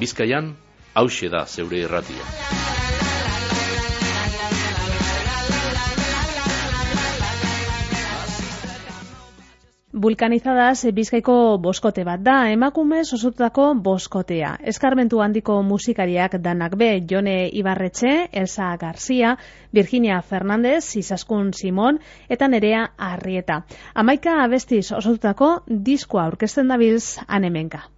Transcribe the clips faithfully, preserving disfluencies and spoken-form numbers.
Bizkaian, hauxe da zeure irratia. Vulcanizadas Bizkaiko boskote bat da, emakumez osotutako boskotea. Eskarmentu handiko musikariak danak be, Jone Ibarretxe, Elsa Garcia, Virginia Fernandez, Izaskun Simon eta Nerea Arrieta. Hamaika abestiz osotutako diskoa aurkezten dabilz anemenka.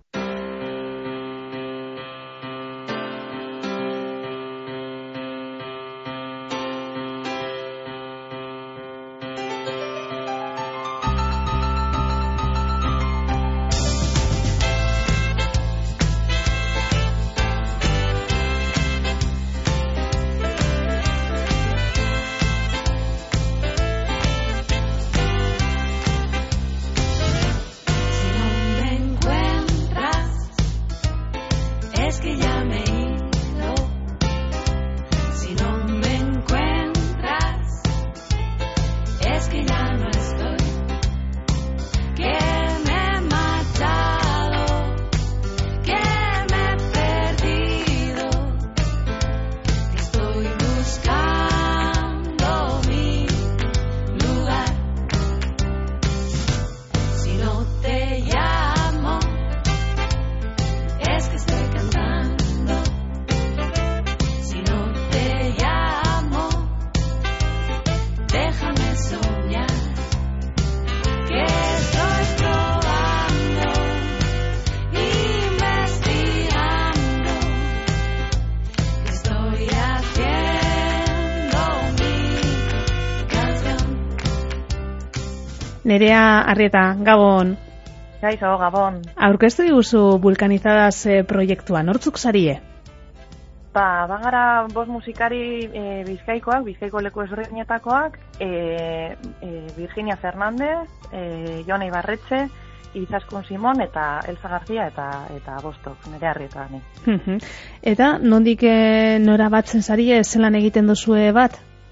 Nerea Arrieta, Gabon. Kaixo, Gabon. Aurkeztu diguzu Vulcanizadas e, proiektua, nortzuk zarie? Ba, bagara bost musikari e, bizkaikoak, bizkaiko leku ezberdinetakoak, e, e, Virginia Fernandez, e, Jone Ibarretxe, Izaskun Simon eta Elsa Garcia eta eta bostok, Nerea Arrieta ni. Eta nondik e, nora batzen zarie, zelan egiten duzue bat?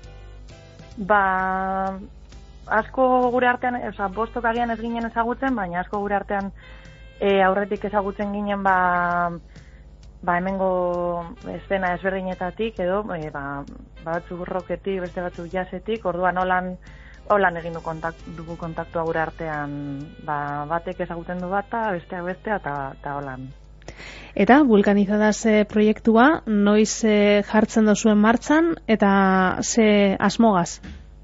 Ba, asko gure artean, oza, bostok agian ez ginen ezagutzen, baina asko gure artean e, aurretik ezagutzen ginen ba, ba hemengo eszena ezberdinetatik edo e, ba, batzuk rocketik, beste batzuk jazzetik, orduan holan holan egin du kontakt, dugu kontaktua gure artean, ba, batek ezagutzen du bata, besteak bestea eta eta holan. Eta Vulcanizadas e, proiektua noiz e, jartzen duzuen martxan eta ze asmogaz?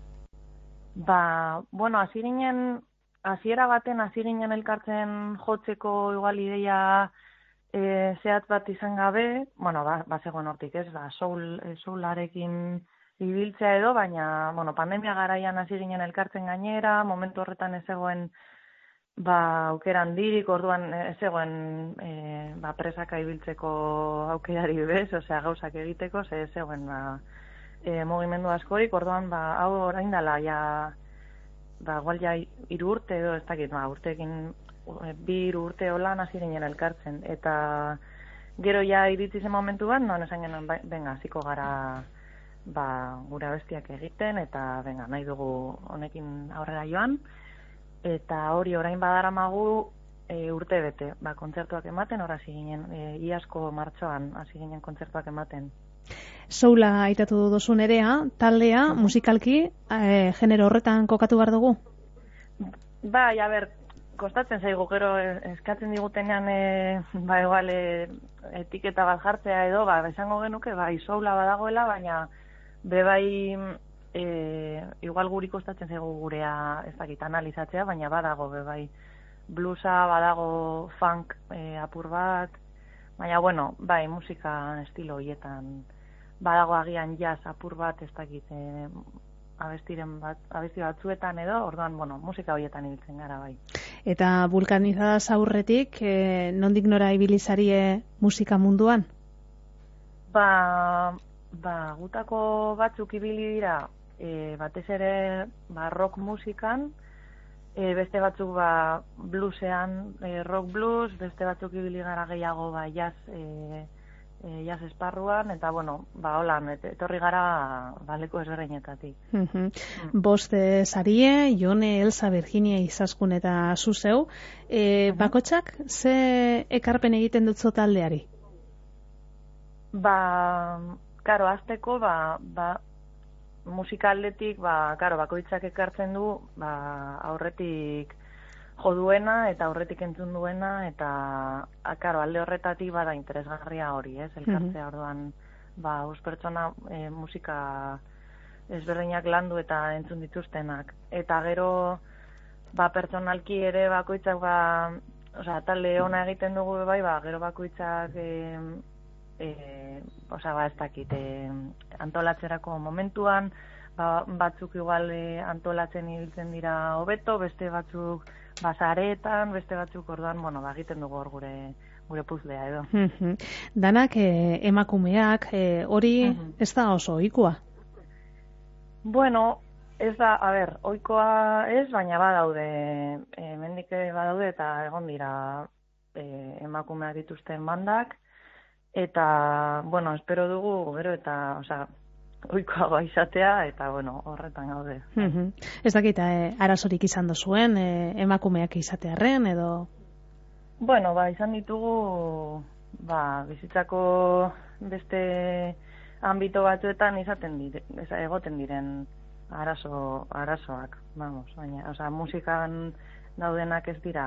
Ba, bueno, hasi ginen, hasiera baten hasi ginen elkartzen jotzeko igual ideia e, zehatz bat izan gabe, bueno, ba, ba zegoen hortik ez, ba, soul, soularekin ibiltzea edo, baina, bueno, pandemia garaian hasi ginen elkartzen gainera, momentu horretan ez zegoen, ba, aukeran dirik, orduan ez zegoen, e, ba, presaka ibiltzeko aukerari bez, osea, gauzak egiteko, ze ez zegoen, ba, E, mugimendu askorik, orduan, ba, hau orain dela, ja, ba, igual ja hiru urte edo, ez dakit, ba, urteekin, bi hiru urte holan hasi ginen elkartzen, eta gero ja iritsi zen momentu bat, non esan genuen, ba, benga, hasiko gara, ba, gure abestiak egiten, eta, benga, nahi dugu honekin aurrera joan, eta hori orain badaramagu e, urte bete, ba, kontzertuak ematen, hor hasi ginen, e, iazko martxoan hasi ginen kontzertuak ematen. Soula aitatu duzu Nerea, taldea, musikalki, e, genero horretan kokatu behar dugu? Ba, ja ber, kostatzen zaigu, gero eskatzen digutenean, e, ba, igual, e, etiketa bat jartzea edo, ba, esango genuke, bai, soula badagoela, baina, be bai, e, igual guri kostatzen zaigu gurea, ez dakit, analizatzea, baina badago, be bai, bluesa, badago funk e, apur bat, baina, bueno, bai, musika estilo horietan, badago agian jazz apur bat, ez dakit, e, abestiren bat, abesti batzuetan edo, orduan, bueno, musika horietan ibiltzen gara, bai. Eta Vulcanizadas aurretik, e, nondik nora ibilizarie musika munduan? Ba, ba, gutako batzuk ibili dira, e, batez ere, ba, rock musikan, e, beste batzuk, ba, bluesean, e, rock blues, beste batzuk ibili gara gehiago, ba, jazz, e, E, jazz esparruan, eta, bueno, ba, holan, etorri gara baleko ezberdinetatik. Mm-hmm. mm. Boste sarie, Jone, Elsa, Virginia, Izaskun eta zuzeu. E, uh-huh. Bakotxak, ze ekarpen egiten dutzo taldeari? Ba, karo, azteko, ba, ba, musika aldetik, ba, karo, bakoitzak ekartzen du, ba, aurretik jo duena eta aurretik entzun duena, eta, karo, alde horretatik bada interesgarria hori, ez? Elkartzea orduan, ba, us pertsona e, musika ezberdinak landu eta entzun dituztenak. Eta gero, ba, pertsonalki ere bakoitzak, ba, osea, talde ona egiten dugu bai, ba, gero bakoitzak e, e, osea, ba, ez dakit, e, antolatzerako momentuan, ba, batzuk igual e, antolatzen ibiltzen dira hobeto, beste batzuk basaretan, beste batzuk orduan, bueno, ba, egiten dugu hor gure gure puzlea edo. Danak e, emakumeak, e, hori ez da oso ohikoa? Bueno, ez da, a ber, ohikoa ez, baina badaude, e, mendik badaude eta egon dira e, emakumeak dituzten bandak, eta, bueno, espero dugu, gero eta, osea, ohikoagoa izatea, eta, bueno, horretan gaude. Ez dakit, e, arazorik izan dozuen, e, emakumeak izatearren, edo? Bueno, ba, izan ditugu, ba, bizitzako beste ambito batzuetan izaten dire, egoten diren arazo, arazoak, vamos, baina, osea, musikan daudenak ez dira,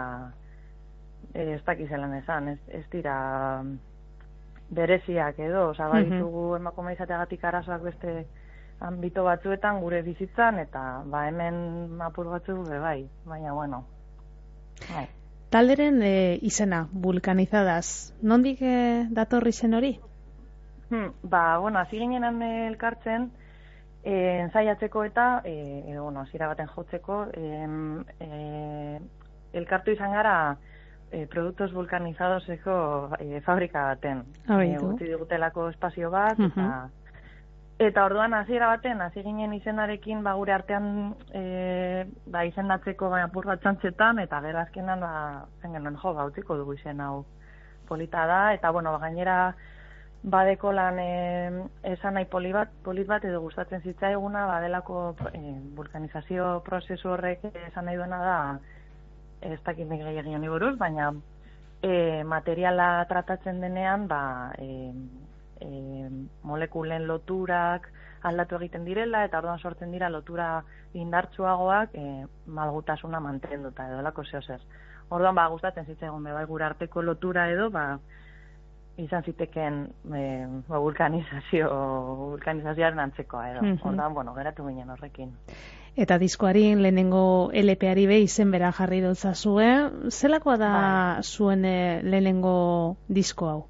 ez dakizelan esan, ez, ez dira bereziak edo, osea, baditugu emakume izateagatik arazoak beste ambito batzuetan gure bizitzan, eta, ba, hemen apur batzu be bai, baina, bueno, bai. Talderen e, izena, vulkanizadas, nondik e, datorri zen hori? Hmm, ba, bueno, hasi ginenan elkartzen, e, ensaiatzeko eta, e, edo, bueno, hasiera baten jotzeko, e, e, elkartu izan gara e, produktos vulkanizadoseko e, fabrika baten. E, Utzi digutelako espazio bat, uh-huh. eta Eta orduan hasiera baten, hasi ginen izenarekin, ba, gure artean e, ba, izendatzeko baina apur bat txantzetan, eta gero azkenan, ba, zen genuen, jo, ba, utziko dugu izen hau polita da, eta, bueno, ba, gainera badeko lan e, esan nahi polit bat, polit bat edo gustatzen zitzaiguna, badelako e, vulkanizazio prozesu horrek esan nahi duena da, ez dakit nik gehiagin honi buruz, baina e, materiala tratatzen denean, ba, e, E, molekulen loturak aldatu egiten direla, eta orduan sortzen dira lotura indartsuagoak e, malgutasuna mantenduta edo lako zeo zer. Orduan, ba, gustatzen zitzaigun bai gure arteko lotura edo, ba, izan ziteken e, ba, vulkanizazio, vulkanizazioaren antzekoa edo. Mm-hmm. Orduan, bueno, geratu ginen horrekin. Eta diskoari lehenengo L P ari be izen bera jarri dutza zuen. Zelakoa da ba. zuen e, lehenengo disko hau?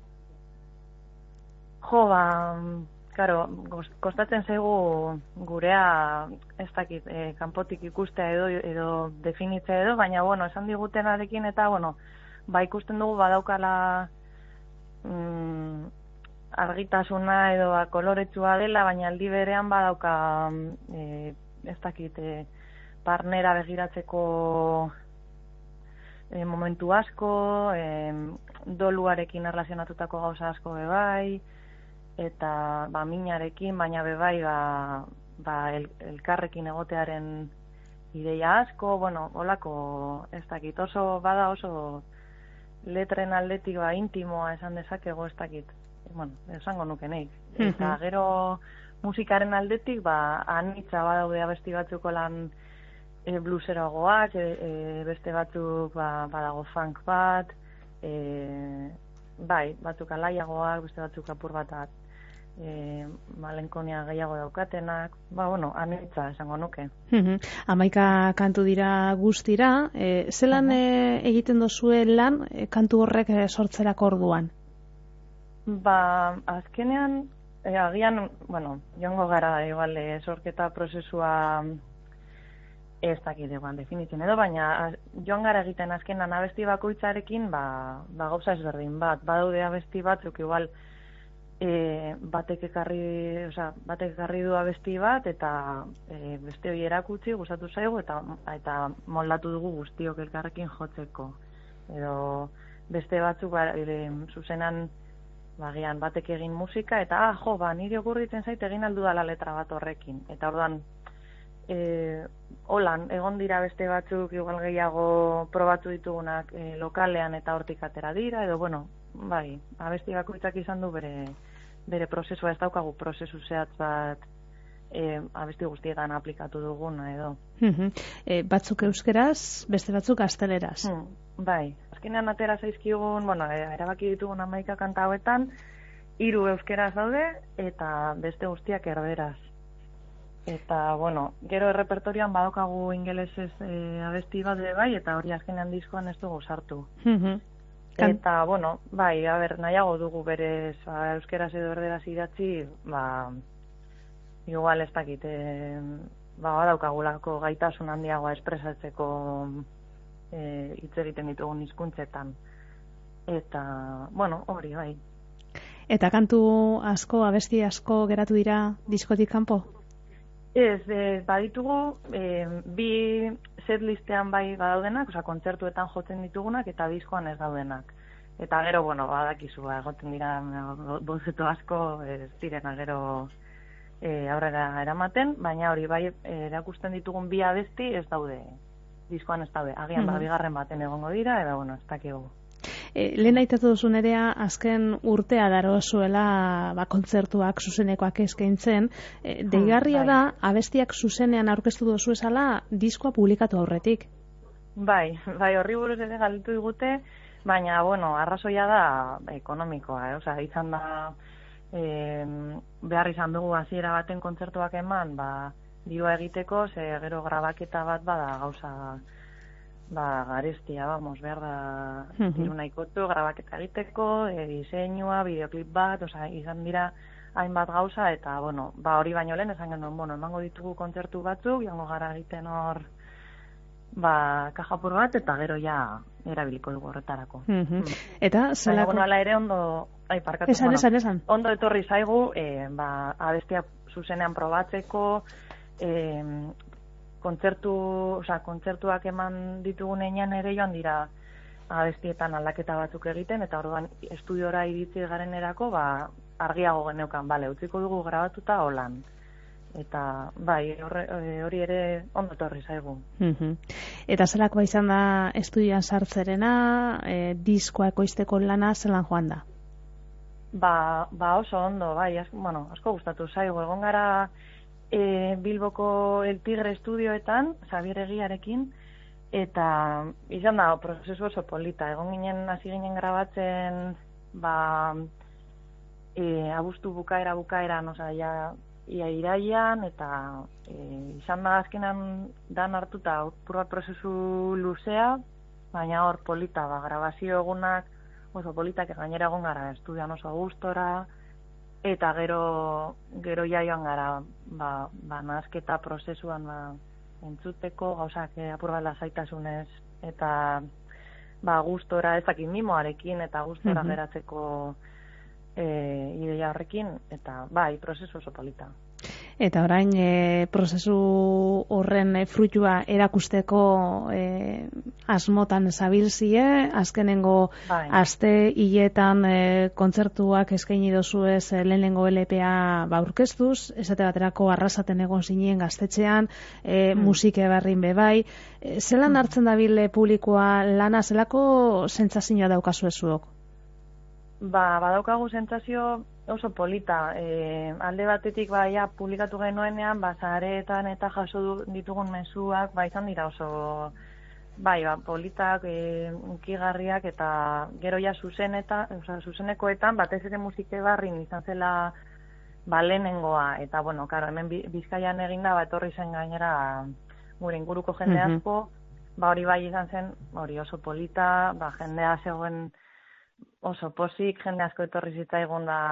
Jo, ba, karo, kostatzen zaigu gurea, ez dakit, e, kanpotik ikustea edo, edo definitzea edo, baina, bueno, esan digutenarekin eta, bueno, ba, ikusten dugu badaukala mm, argitasuna edo ba, koloretsua dela, baina aldi berean badauka, e, ez dakit, e, barnera begiratzeko e, momentu asko, e, doluarekin erlazionatutako gauza asko bebai, eta ba, minarekin, baina bebai ba, ba, el, elkarrekin egotearen ideia asko, bueno, holako ez dakit, oso bada oso letren aldetik ba, intimoa esan dezakego ez dakit, bueno, esango nuke neik. Mm-hmm. Eta gero musikaren aldetik, ba, anitza badaude abesti batzuko lan e, blueseragoak, e, e, beste batzuk ba, badago funk bat, e, bai, batzuk alaiagoak, beste batzuk apur bat E, malenkonia gehiago daukatenak, ba, bueno, anitza esango nuke. Uh-huh. Amaika kantu dira guztira, e, zelan uh-huh. e, egiten dozue lan e, kantu horrek e, sortzerako orduan? Ba, azkenean, e, agian, bueno, joango gara, igual, e, sorketa prozesua ez dakit eguan definitzen edo, baina joan gara egiten azkenan abesti bakoitzarekin, ba, ba gauza ezberdin bat, badaude abesti batzuk, igual, E, batek ekarri, osea, batek ekarri du abesti bat eta e, beste hori erakutsi gustatu zaigu eta eta moldatu dugu guztiok elkarrekin jotzeko. Edo beste batzuk ba, e, zuzenan bagian batek egin musika eta ah jo, ba niri okurritzen zait egin aldu dala letra bat horrekin. Eta orduan e, holan egon dira beste batzuk igual gehiago probatu ditugunak e, lokalean eta hortik atera dira edo bueno, bai, abesti bakoitzak izan du bere bere prozesua ez daukagu prozesu zehatz bat e, abesti guztietan aplikatu duguna edo. Uh-huh. E, batzuk euskeraz, beste batzuk gazteleraz. Hmm, bai, azkenean atera zaizkigun, bueno, erabaki ditugun hamaika kanta hauetan, hiru euskeraz daude eta beste guztiak erderaz. Eta, bueno, gero errepertorioan badokagu ingelesez e, abesti bat ere bai, eta hori azkenean diskoan ez dugu sartu. Uh-huh. Eta, bueno, bai, a ber, nahiago dugu berez, ba, euskeraz edo erderaz idatzi, ba, igual ez dakit, e, ba, badaukagulako gaitasun handiagoa espresatzeko e, hitz egiten ditugun hizkuntzetan. Eta, bueno, hori, bai. Eta kantu asko, abesti asko geratu dira diskotik kanpo? Ez, e, baditugu, e, bi setlistean bai badaudenak, osea, kontzertuetan jotzen ditugunak, eta diskoan ez daudenak. Eta gero, bueno, badakizu, egoten dira bozeto asko, ez direna gero e, aurrera eramaten, baina hori bai erakusten ditugun bi abesti ez daude, diskoan ez daude. Agian, mm-hmm. ba, bigarren baten egongo dira, eta, bueno, ez dakigu. E, lehen aitatu duzu nerea, azken urtea daro zuela ba, kontzertuak zuzenekoak eskaintzen. E, deigarria da, abestiak zuzenean aurkeztu duzu esala, diskoa publikatu aurretik. Bai, bai, horri buruz ere galditu digute, baina, bueno, arrazoia da ekonomikoa, eh? Osea, izan da, eh, behar izan dugu hasiera baten kontzertuak eman, ba, dirua egiteko, ze gero grabaketa bat bada gauza, ba, garestia, vamos, behar da diru nahikotu, grabaketa egiteko, e, diseinua, bideoklip bat, osea, izan dira hainbat gauza, eta, bueno, ba, hori baino lehen, esan genuen, bueno, emango ditugu kontzertu batzuk, joango gara egiten hor, ba, kajapur bat, eta gero ja erabiliko dugu horretarako. Mm-hmm. Mm. Eta, zelako... Baina, bueno, ere ondo, ai, parkatu, esan, bueno, esan, esan. Ondo etorri zaigu, e, ba, abestiak zuzenean probatzeko, e, kontzertu, osea, kontzertuak eman ditugun einan ere joan dira abestietan aldaketa batzuk egiten, eta orduan estudiora iritsi garenerako, ba, argiago geneukan, bale, utziko dugu grabatuta holan. Eta, bai, hori ere ondo etorri zaigu. Mm-hmm. Eta zelakoa izan da estudioan sartzerena, e, diskoa ekoizteko lana zelan joan da? Ba, ba oso ondo, bai, asko, bueno, asko gustatu zaigu, egon gara E, Bilboko El Tigre estudioetan, Xabier Egiarekin, eta izan da, prozesu oso polita. Egon ginen, hasi ginen grabatzen, ba, e, abuztu bukaera bukaeran, oza, ja, ia iraian, eta e, izan da azkenan dan hartuta, purbat prozesu luzea, baina hor polita, ba, grabazio egunak, oso politak gainera egon gara, estudioan oso gustora, eta gero gero ja joan gara, ba, ba nahasketa prozesuan ba, entzuteko, gauzak apur bat lasaitasunez, eta ba gustora, ez dakit mimoarekin, eta gustora mm-hmm. geratzeko e, ideia horrekin, eta bai, prozesu oso polita. Eta orain e, prozesu horren e, fruitua erakusteko e, asmotan zabilzie, azkenengo bai. Aste hiletan e, kontzertuak eskaini dozuez e, lehenengo L P A ba aurkeztuz, esate baterako arrasaten egon zinien gaztetxean, e, mm. musike barrin bebai. E, zelan hartzen dabil publikoa lana, zelako sentsazioa daukazu ezuok? Ba, badaukagu sentsazio oso polita, e, alde batetik ba, ja, publikatu genuenean, ba, zaretan eta jaso du, ditugun mezuak, ba, izan dira oso, bai, ba, politak, e, unkigarriak, eta gero ja zuzeneta, oza, zuzenekoetan, batez ere musike barrin izan zela, ba, lehenengoa, eta, bueno, karo, hemen Bizkaian eginda, ba, etorri zen gainera, gure inguruko jende asko, mm-hmm. ba, hori bai izan zen, hori oso polita, ba, jendea zegoen, oso posik, jende asko etorri zitzaigun da,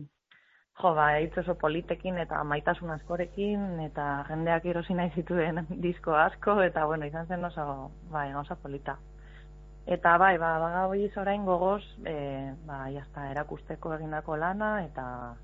jo, ba, hitz oso politekin eta maitasun askorekin, eta jendeak erosi nahi zituen disko asko, eta, bueno, izan zen oso, bai, oso polita. Eta, bai, ba, baga hori zorain gogoz, e, ba, jazta, erakusteko egindako lana, eta,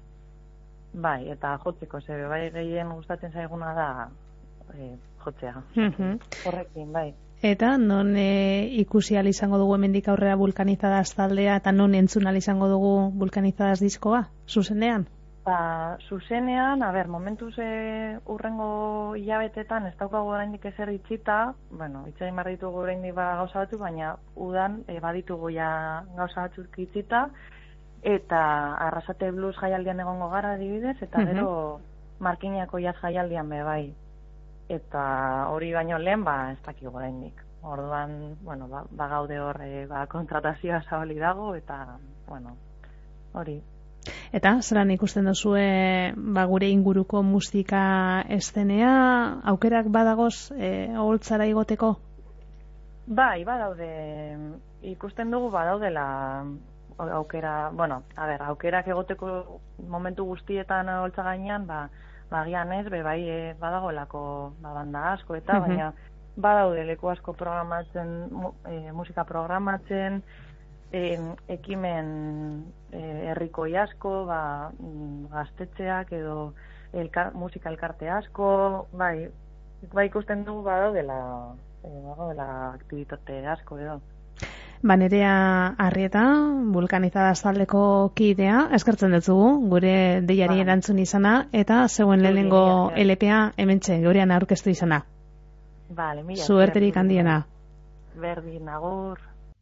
bai, eta jotzeko, zebe, bai, gehien gustatzen zaiguna da, e, jotzea. Mm-hmm. Horrekin, bai. Eta non e, ikusi ahal izango dugu hemendik aurrera Vulkanizadas taldea, eta non entzun ahal izango dugu Vulkanizadas diskoa, zuzenean? Ba, zuzenean, a ber, momentuz e, urrengo hilabetetan ez daukagu oraindik ezer itxita, bueno, itxain behar ditugu oraindik ba gauza batzuk, baina udan e, baditugu ja gauza batzuk itxita, eta Arrasate Blues jaialdian egongo gara adibidez, eta Mhm. gero Markinako jazz jaialdian be bai. Eta hori baino lehen, ba, ez dakigu oraindik. Orduan, bueno, ba, ba gaude hor, e, ba, kontratazioa zabali dago, eta, bueno, hori. Eta, zelan ikusten duzue, ba, gure inguruko musika eszenea, aukerak badagoz, e, oholtzara igoteko? Bai, badaude, ikusten dugu badaudela aukera, bueno, a ber, aukerak egoteko momentu guztietan holtza gainean, ba, bagian ez, be bai e, badagoelako ba, banda asko eta, Mhm. baina badaude leku asko programatzen, mu, e, musika programatzen, e, ekimen e, herrikoi asko, ba, mm, gaztetxeak edo elkar, musika elkarte asko, bai, bai ikusten dugu badaudela, e, badaudela aktibitate asko edo. Ba, Nerea Arrieta, vulkanizadas taldeko kidea, eskertzen dutzugu, gure deiari Ba. erantzun izana, eta zeuen lehenengo Zuri, L P A hementxe, geurean aurkeztu izana. Vale, mila. Zuerterik esker, handiena. Berdin, agur.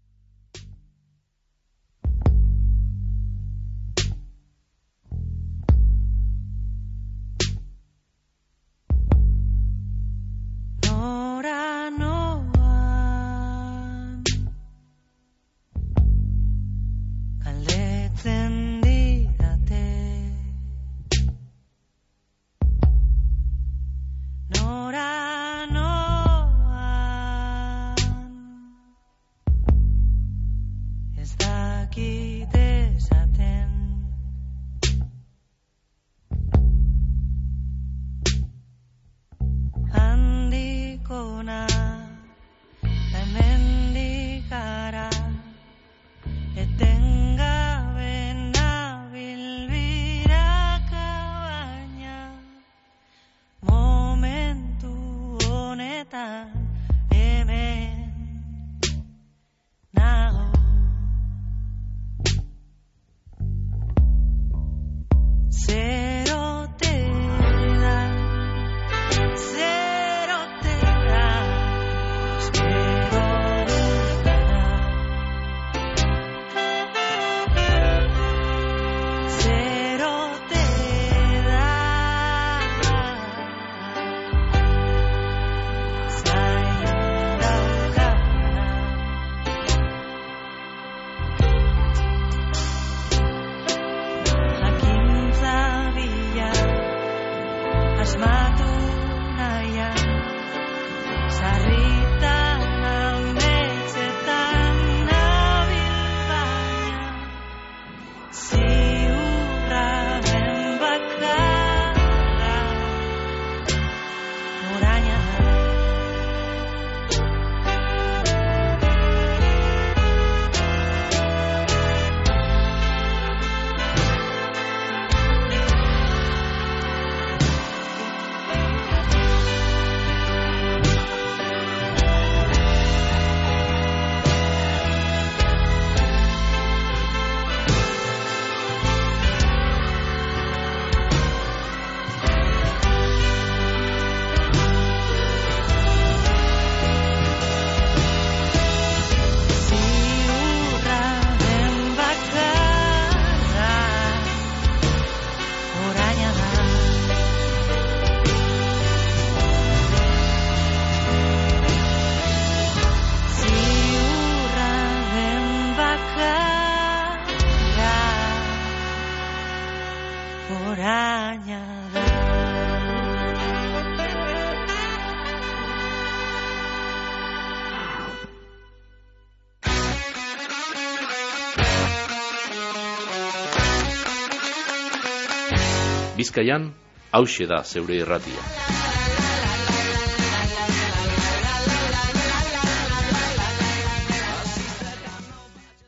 Nora noan galdetzen didate Nora noan ez dakit esaten handikona hemendik gara etengabe nabil biraka baina momentu honetan hemen nago zerote da zerote da espero dutena zerote da zain daukana jakintza bila asmatu nahian sarritan ametsetan nabil baina ziurra den bakarra oraina da ziurra den bakarra oraina da ziurra den bakarra oraina da Bizkaian, hauxe da zeure irratia.